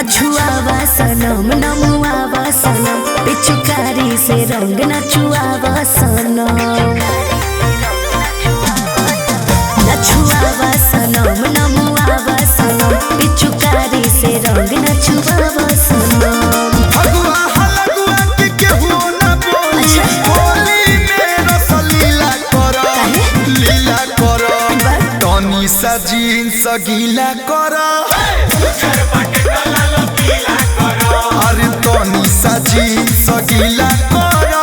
छुआवा सनम नमुआवा सनम पिचुकारी से रंग न छुआवा सनम न छुआवा सनम नमुआवा सनम पिचुकारी से रंग न छुआवा सनम। फगुआ हलगुआ के केहू ना बोली होली में रसलीला करो लीला करो तनी सा जींस गीला करो अरे तनी सा जींस गीला करो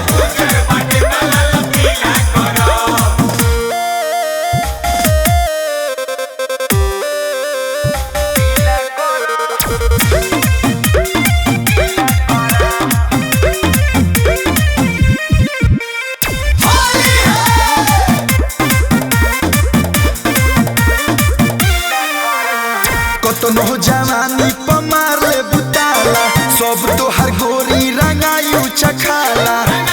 कतनो जवानी पमार ले बुताला सब तो हर गोरी रंगायु चखाला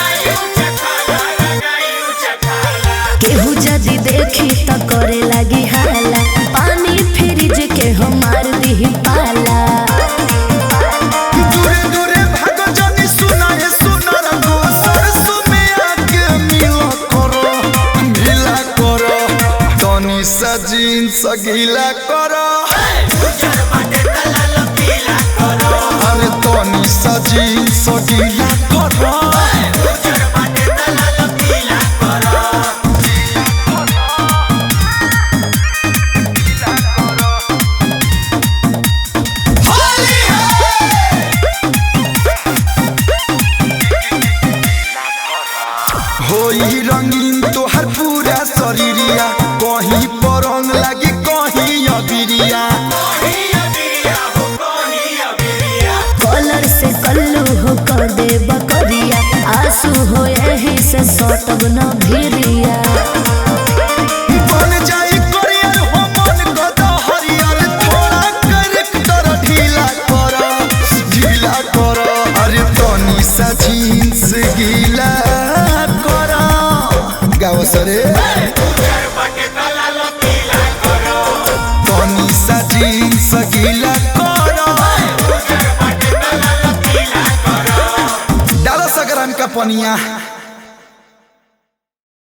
केहू जदी देखी त करे लगी हाला पानी फ्रिज के हम मार दी पाला। दूरे दूरे भागो जनी सुनाए सुनर को सरसों में आके मिला करो तनी सा जींस गीला करो अरे तनी सा जींस गीला करो होई रंगीन तोहर पूरा शरीरिया कहीं पर रंग लगी कहीं अबिरिया कलर से कल्लू हो कर दे बकरिया आंसू हो यही से सटब न भिरिया बन जाई करियर हो मन गदा हरियर थोड़ा कैरेक्टर ढीला करो अरे तनी सा जींस गीला करो गाओ सरे तनी सा जींस गीला करो डालो सगरन का पनिया।